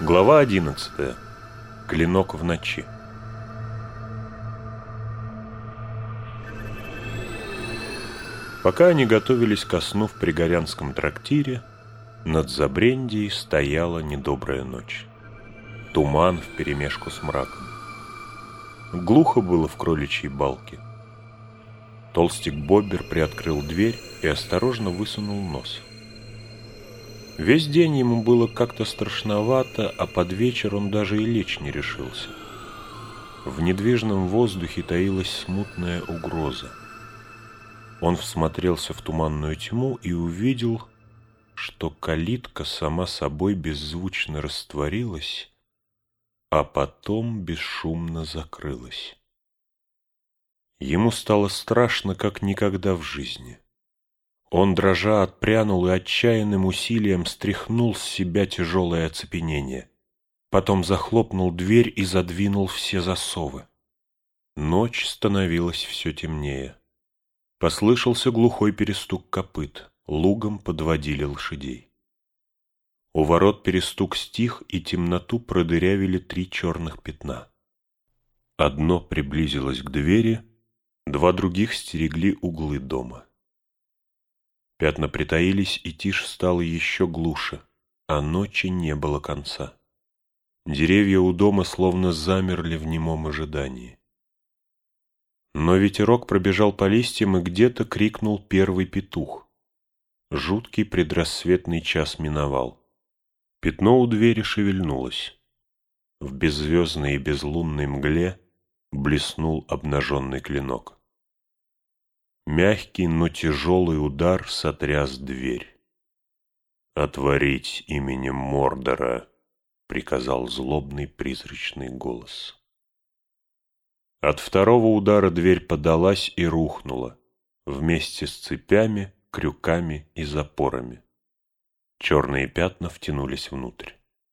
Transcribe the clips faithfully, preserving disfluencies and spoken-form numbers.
Глава одиннадцатая. Клинок в ночи. Пока они готовились ко сну в пригорянском трактире, над Забрендией стояла недобрая ночь. Туман вперемешку с мраком. Глухо было в кроличьей балке. Толстик Боббер приоткрыл дверь и осторожно высунул нос. Весь день ему было как-то страшновато, а под вечер он даже и лечь не решился. В недвижном воздухе таилась смутная угроза. Он всмотрелся в туманную тьму и увидел, что калитка сама собой беззвучно растворилась, а потом бесшумно закрылась. Ему стало страшно, как никогда в жизни. Он, дрожа, отпрянул и отчаянным усилием стряхнул с себя тяжелое оцепенение. Потом захлопнул дверь и задвинул все засовы. Ночь становилась все темнее. Послышался глухой перестук копыт. Лугом подводили лошадей. У ворот перестук стих, и темноту продырявили три черных пятна. Одно приблизилось к двери, два других стерегли углы дома. Пятна притаились, и тишь стала еще глуше, а ночи не было конца. Деревья у дома словно замерли в немом ожидании. Но ветерок пробежал по листьям, и где-то крикнул первый петух. Жуткий предрассветный час миновал. Пятно у двери шевельнулось. В беззвездной и безлунной мгле блеснул обнаженный клинок. Мягкий, но тяжелый удар сотряс дверь. «Отворить именем Мордора!» — приказал злобный призрачный голос. От второго удара дверь подалась и рухнула, вместе с цепями, крюками и запорами. Черные пятна втянулись внутрь.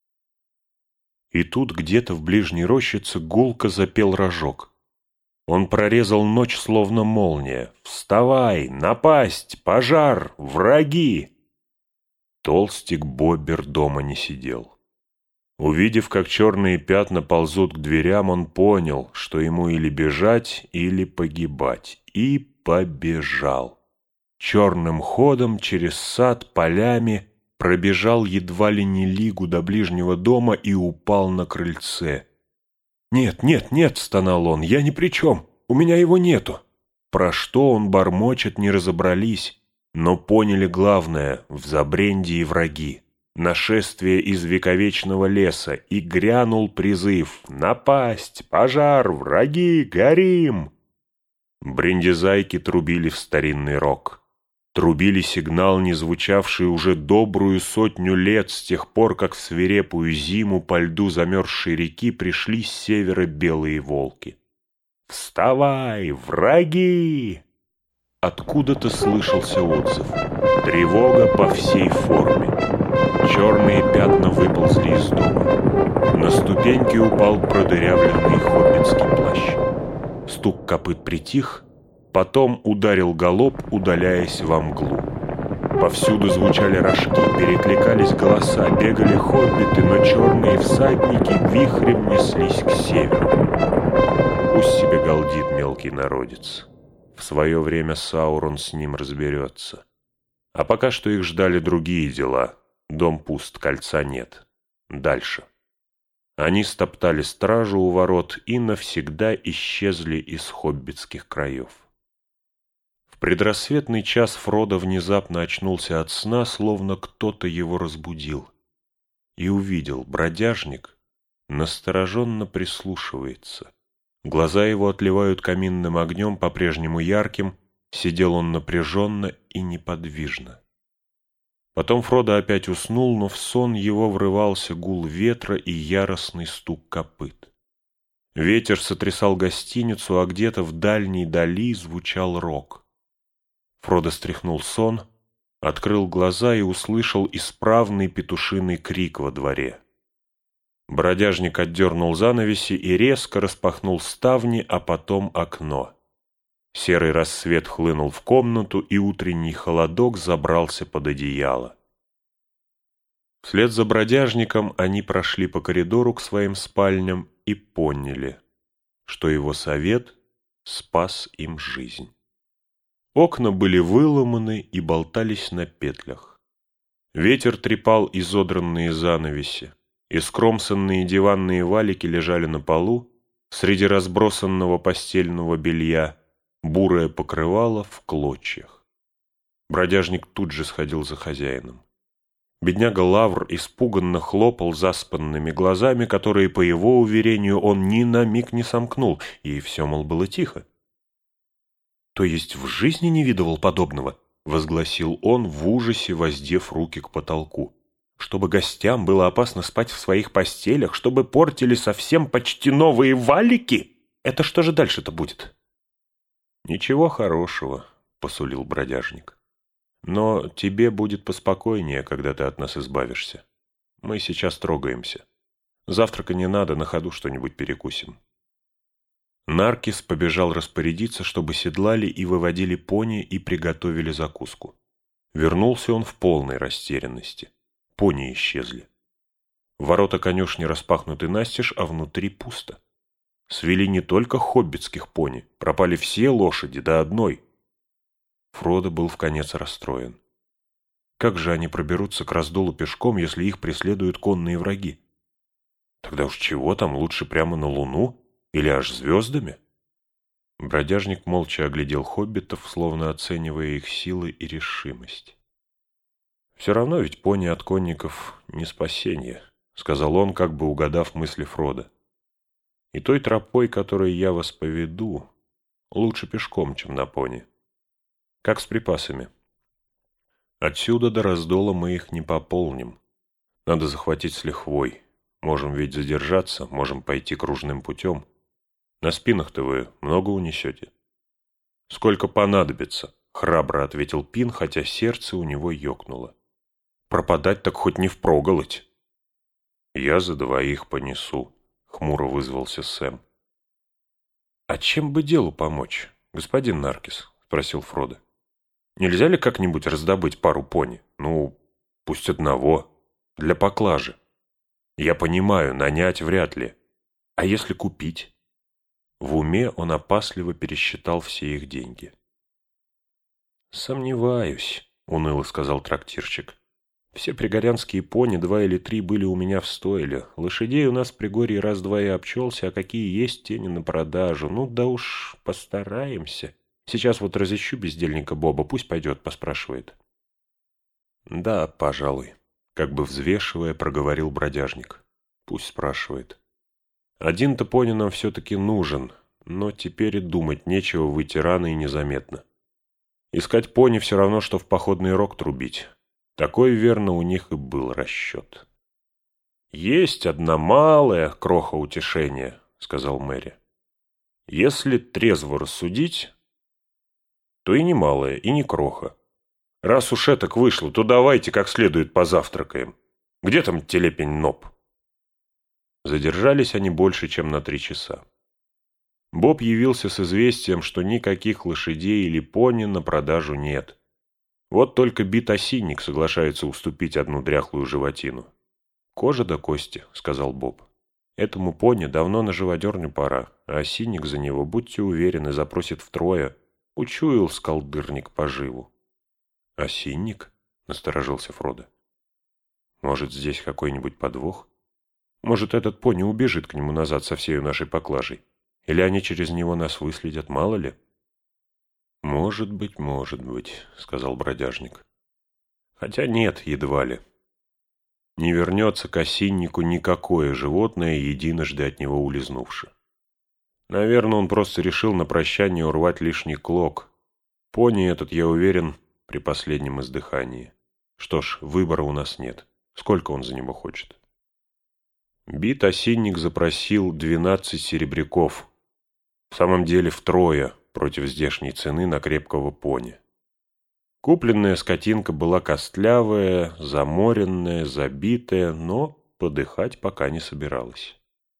И тут где-то в ближней рощице гулко запел рожок. Он прорезал ночь, словно молния. «Вставай! Напасть! Пожар! Враги!» Толстик Боббер дома не сидел. Увидев, как черные пятна ползут к дверям, он понял, что ему или бежать, или погибать. И побежал. Черным ходом через сад, полями, пробежал едва ли не лигу до ближнего дома и упал на крыльце. «Нет, нет, нет!» — стонал он. «Я ни при чем! У меня его нету!» Про что он бормочет, не разобрались, но поняли главное — в Забрендии враги. Нашествие из вековечного леса, и грянул призыв: «Напасть! Пожар! Враги! Горим!» Брендизайки трубили в старинный рог. Трубили сигнал, не звучавший уже добрую сотню лет с тех пор, как в свирепую зиму по льду замерзшей реки пришли с севера белые волки. «Вставай, враги!» Откуда-то слышался отзыв. Тревога по всей форме. Черные пятна выползли из дома. На ступеньки упал продырявленный хоббитский плащ. Стук копыт притих, потом ударил галоп, удаляясь во мглу. Повсюду звучали рожки, перекликались голоса, бегали хоббиты, но черные всадники вихрем неслись к северу. Пусть себе галдит мелкий народец. В свое время Саурон с ним разберется. А пока что их ждали другие дела. Дом пуст, кольца нет. Дальше. Они стоптали стражу у ворот и навсегда исчезли из хоббитских краев. В предрассветный час Фродо внезапно очнулся от сна, словно кто-то его разбудил. И увидел: бродяжник настороженно прислушивается. Глаза его отливают каминным огнем, по-прежнему ярким, сидел он напряженно и неподвижно. Потом Фродо опять уснул, но в сон его врывался гул ветра и яростный стук копыт. Ветер сотрясал гостиницу, а где-то в дальней дали звучал рог. Фродо стряхнул сон, открыл глаза и услышал исправный петушиный крик во дворе. Бродяжник отдернул занавеси и резко распахнул ставни, а потом окно. Серый рассвет хлынул в комнату, и утренний холодок забрался под одеяло. Вслед за бродяжником они прошли по коридору к своим спальням и поняли, что его совет спас им жизнь. Окна были выломаны и болтались на петлях. Ветер трепал изодранные занавеси, и скромсанные диванные валики лежали на полу, среди разбросанного постельного белья, бурое покрывало в клочьях. Бродяжник тут же сходил за хозяином. Бедняга Лавр испуганно хлопал заспанными глазами, которые, по его уверению, он ни на миг не сомкнул, и все, мол, было тихо. «То есть в жизни не видывал подобного?» — возгласил он в ужасе, воздев руки к потолку. «Чтобы гостям было опасно спать в своих постелях, чтобы портили совсем почти новые валики? Это что же дальше-то будет?» «Ничего хорошего», — посулил бродяжник. «Но тебе будет поспокойнее, когда ты от нас избавишься. Мы сейчас трогаемся. Завтрака не надо, на ходу что-нибудь перекусим». Наркис побежал распорядиться, чтобы седлали и выводили пони и приготовили закуску. Вернулся он в полной растерянности. Пони исчезли. Ворота конюшни распахнуты настежь, а внутри пусто. Свели не только хоббитских пони, пропали все лошади до одной. Фродо был вконец расстроен. Как же они проберутся к раздолу пешком, если их преследуют конные враги? Тогда уж чего там, лучше прямо на луну или аж звездами? Бродяжник молча оглядел хоббитов, словно оценивая их силы и решимость. «Все равно ведь пони от конников не спасение», — сказал он, как бы угадав мысли Фродо. «И той тропой, которой я вас поведу, лучше пешком, чем на пони. Как с припасами. Отсюда до раздола мы их не пополним. Надо захватить с лихвой. Можем ведь задержаться, можем пойти кружным путем. На спинах-то вы много унесете?» «Сколько понадобится», — храбро ответил Пин, хотя сердце у него ёкнуло. «Пропадать так хоть не впроголодь». «Я за двоих понесу», — хмуро вызвался Сэм. «А чем бы делу помочь, господин Наркис?» — спросил Фродо. «Нельзя ли как-нибудь раздобыть пару пони? Ну, пусть одного, для поклажи. Я понимаю, нанять вряд ли. А если купить?» В уме он опасливо пересчитал все их деньги. «Сомневаюсь», — уныло сказал трактирщик. «Все пригорянские пони, два или три, были у меня в стойле. Лошадей у нас в Пригорье раз-два и обчелся, а какие есть тени на продажу. Ну да уж постараемся. Сейчас вот разыщу бездельника Боба, пусть пойдет, поспрашивает». «Да, пожалуй», — как бы взвешивая, проговорил бродяжник. «Пусть спрашивает. Один-то пони нам все-таки нужен, но теперь и думать нечего, выйти рано и незаметно. Искать пони все равно, что в походный рог трубить. Такой, верно, у них и был расчет». «Есть одна малая кроха утешения», — сказал Мэри. «Если трезво рассудить, то и не малая, и не кроха. Раз уж этак вышло, то давайте как следует позавтракаем. Где там телепень Ноб?» Задержались они больше, чем на три часа. Боб явился с известием, что никаких лошадей или пони на продажу нет. Вот только бит-осинник соглашается уступить одну дряхлую животину. «Кожа до кости», — сказал Боб. «Этому пони давно на живодерню пора, а осинник за него, будьте уверены, запросит втрое. Учуял скалдырник поживу». «Осинник?» — насторожился Фродо. «Может, здесь какой-нибудь подвох? Может, этот пони убежит к нему назад со всей нашей поклажей? Или они через него нас выследят, мало ли?» «Может быть, может быть», — сказал бродяжник. «Хотя нет, едва ли. Не вернется к осиннику никакое животное, единожды от него улизнувши. Наверное, он просто решил на прощание урвать лишний клок. Пони этот, я уверен, при последнем издыхании. Что ж, выбора у нас нет. Сколько он за него хочет?» Бит-осинник запросил двенадцать серебряков. В самом деле втрое против здешней цены на крепкого пони. Купленная скотинка была костлявая, заморенная, забитая, но подыхать пока не собиралась.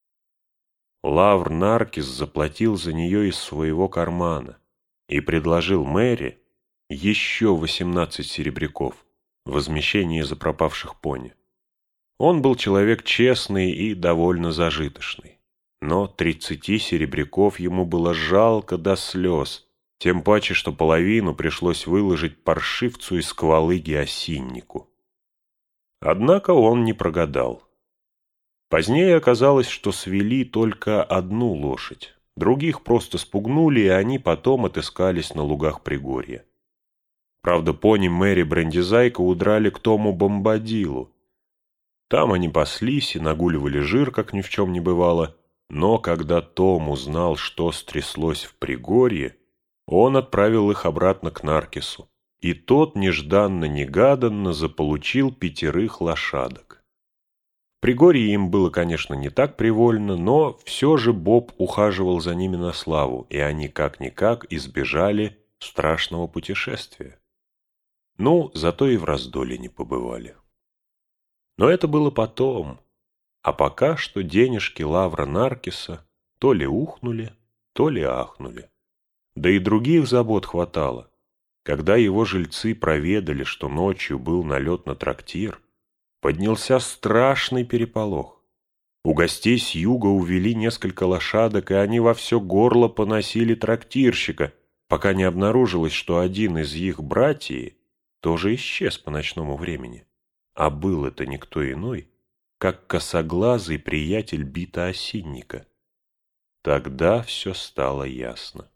Лавр Наркис заплатил за нее из своего кармана и предложил Мэри еще восемнадцать серебряков, возмещение за пропавших пони. Он был человек честный и довольно зажиточный. Но тридцати серебряков ему было жалко до слез, тем паче, что половину пришлось выложить паршивцу из Сквалыги осиннику. Однако он не прогадал. Позднее оказалось, что свели только одну лошадь, других просто спугнули, и они потом отыскались на лугах Пригорья. Правда, пони Мэри Брендизайка удрали к Тому Бомбадилу. Там они паслись и нагуливали жир, как ни в чем не бывало, но когда Том узнал, что стряслось в Пригорье, он отправил их обратно к Наркису, и тот нежданно-негаданно заполучил пятерых лошадок. В Пригорье им было, конечно, не так привольно, но все же Боб ухаживал за ними на славу, и они как-никак избежали страшного путешествия. Ну, зато и в раздоле не побывали. Но это было потом, а пока что денежки Лавра Наркиса то ли ухнули, то ли ахнули. Да и других забот хватало. Когда его жильцы проведали, что ночью был налет на трактир, поднялся страшный переполох. У гостей с юга увели несколько лошадок, и они во все горло поносили трактирщика, пока не обнаружилось, что один из их братьев тоже исчез по ночному времени. А был это никто иной, как косоглазый приятель Бита Осинника. Тогда все стало ясно.